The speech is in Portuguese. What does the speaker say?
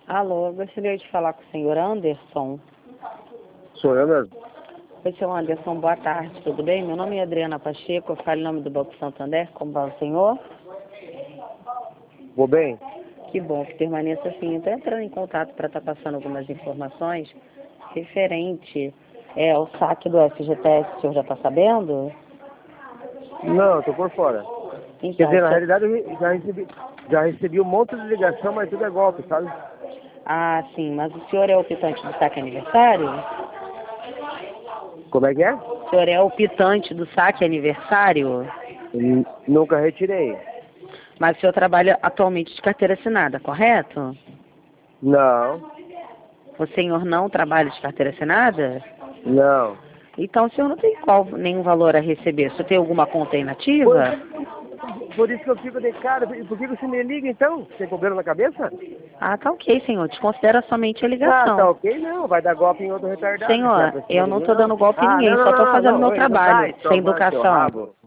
Alô, eu gostaria de falar com o senhor Anderson. Sou eu mesmo. Oi, senhor Anderson, boa tarde, tudo bem? Meu nome é Adriana Pacheco, eu falo em nome do Banco Santander. Como vai o senhor? Vou bem? Que bom que permaneça assim. Estou entrando em contato para estar passando algumas informações referente ao saque do FGTS, o senhor já está sabendo? Não, tô por fora. Quer Então, dizer, na realidade eu já recebi um monte de ligação, mas tudo é golpe, sabe? Ah, sim, mas o senhor é optante do saque aniversário? Como é que é? O senhor é optante do saque aniversário? Nunca retirei. Mas o senhor trabalha atualmente de carteira assinada, correto? Não, O senhor não trabalha de carteira assinada? não. Então o senhor não tem nenhum valor a receber. O senhor tem alguma conta Pois, inativa? por isso que eu fico de cara. Por que você me liga então? Tem problema na cabeça? Ah, tá ok, senhor. Desconsidera somente a Ah, tá ligação. ok, não. Vai dar golpe em outro retardado. Você vai Senhor, pra cima eu de não mim, estou não? dando golpe em Ah, ninguém, não, só não, estou não, não, fazendo não. meu Oi, vai trabalho, sem tomar no seu educação. rabo.